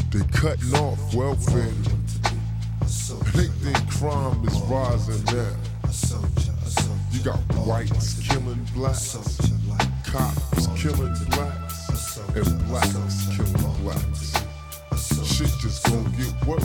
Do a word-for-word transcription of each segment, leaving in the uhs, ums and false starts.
They cutting off welfare. And they think crime is rising now. You got whites killing blacks, cops killing blacks, and blacks killing blacks. Shit just gonna get worse.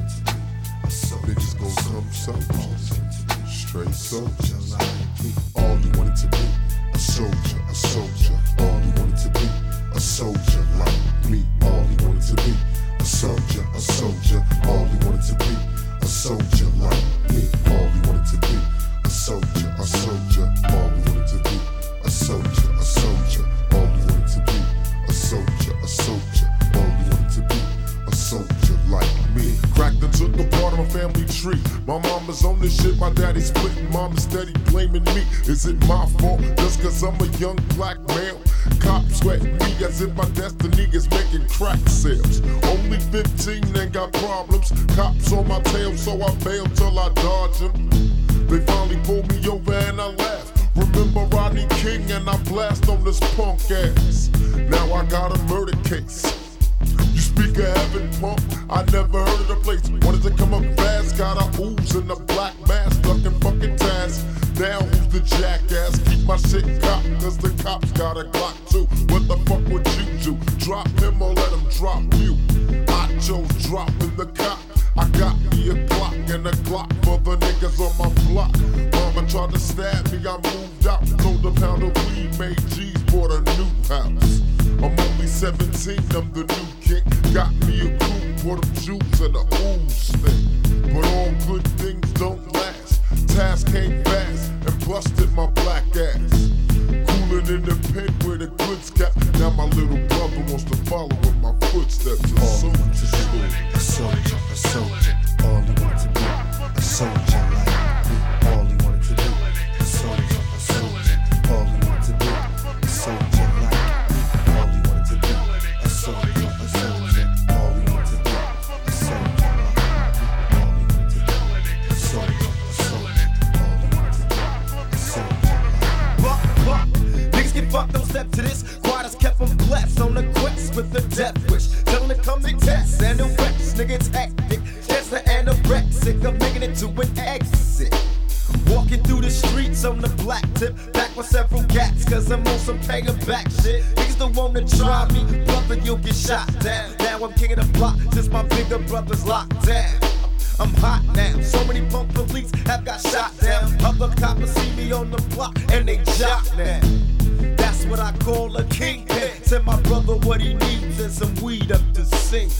Niggas gonna come soldiers, straight soldiers. All he wanted to be, a soldier, a soldier. All he wanted to be, a soldier like me. All he wanted to be, a soldier, a soldier. All he wanted to be, a soldier like me. All he wanted to be, a soldier, a soldier. All he wanted to be, a soldier, a soldier. All he wanted to be, a soldier, a soldier. All he wanted to be, a soldier like me. Cracked and took apart my family tree. My mama's on this shit, my daddy's splitting. Mama steady blaming me. Is it my fault just cause I'm a young black male? Cops sweating me as if my destiny is making crack sales. Only fifteen ain't got problems. Cops on my tail, so I bail till I dodge them. They finally pulled me over and I laugh. Remember Rodney King and I blast on this punk ass. Now I got a murder case. You speak of heaven, punk, I never heard of the place. Wanted to come up fast, got a ooze in a black mask, ducking fucking tasks. Now who's the jackass? Keep my shit cocked, cause the cops got a Glock too. What the fuck would you do? Drop him or let him drop you? I chose dropping the cop. I got me a Glock and a Glock for the niggas on my block. Mama tried to stab me, I moved out. Sold a pound of weed, made G's, bought a new house. I'm only seventeen, I'm the new king. Got me a crew, put them jewels and a ooze thing. But all good things don't last. Task came fast and busted my black ass. Coolin' in the pen where the goods got. Now my little brother wants to follow in my footsteps. A soldier, a soldier, a soldier. All he wanted to be, a soldier like me. All he wanted to be, a soldier, a soldier. All he wanted to be, a soldier like me. All he wanted to be, a soldier, a soldier. All he wanted to be, a soldier like me. All he wanted to be, a soldier, a soldier. All he wanted to be, a soldier like me. Buck, buck. Niggas get fucked, don't step to this. Quadas kept them blessed on the quest with the death wish. Tell them to come to test and the rest. Nigga, it's hectic. It's the anorexic of making it to an exit. Walking through the streets on the black tip. Back with several gats, cause I'm on some paying back shit. Niggas don't wanna try me, brother, you'll get shot down. Now I'm king of the block, since my bigger brother's locked down. I'm hot now, so many punk police have got shot down. Other coppers see me on the block and they jock now. That's what I call a kingpin. Tell my brother what he needs and some weed up to sing.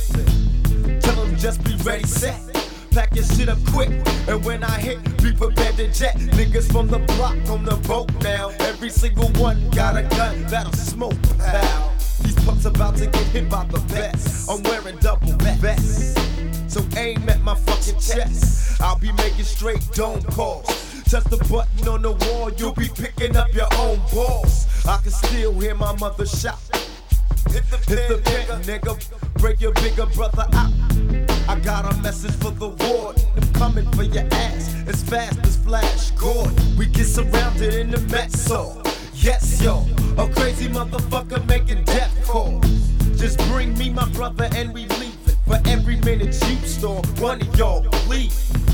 Tell him just be ready, set. Pack your shit up quick, and when I hit, be prepared to jet. Niggas from the block on the boat now. Every single one got a gun that'll smoke, pal. These punks about to get hit by the best. I'm wearing double vests, so aim at my fucking chest. I'll be making straight dome calls. Touch the button on the wall, you'll be picking up your own balls. I can still hear my mother shout. Hit the pin, Hit the pin nigga. nigga. Break your bigger brother out. I got a message for the warden. I'm coming for your ass as fast as Flash Gordon. We get surrounded in the mess hall. Yes, yo, a crazy motherfucker making death calls. Just bring me my brother and we leave it. For every minute you store, one of y'all bleed.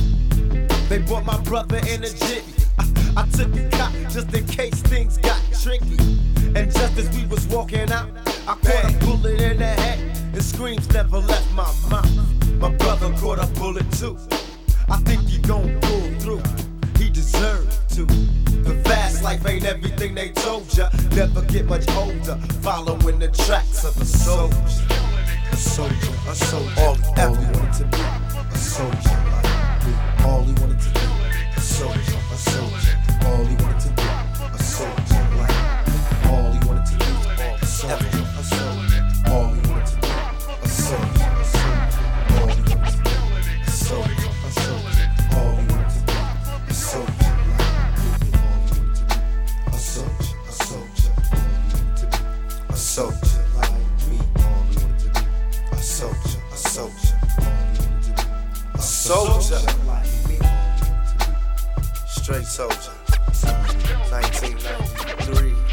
They brought my brother in a jitty. I, I took a cop just in case things got tricky. And just as we was walking out, I caught a bullet in the head, and screams never left my mouth. My brother caught a bullet too. I think he gon' pull through. He deserved to. The fast life ain't everything they told ya. Never get much older, following the tracks of a soldier. A soldier, a soldier. All, all he wanted to be, a soldier like me. All he wanted to be, a soldier, a soldier. All he wanted to be, a soldier like me. All he wanted to be, a soldier, a soldier. All he wanted to be, a soldier, a soldier. All he wanted to be, a soldier, a soldier. All he wanted to be, a soldier like me. All he wanted to be, a soldier, a soldier. All he wanted to be, a soldier like me. All he wanted to be, a soldier, a soldier. All he wanted to be, a soldier like me. All he wanted to be, straight soldier. nineteen ninety-three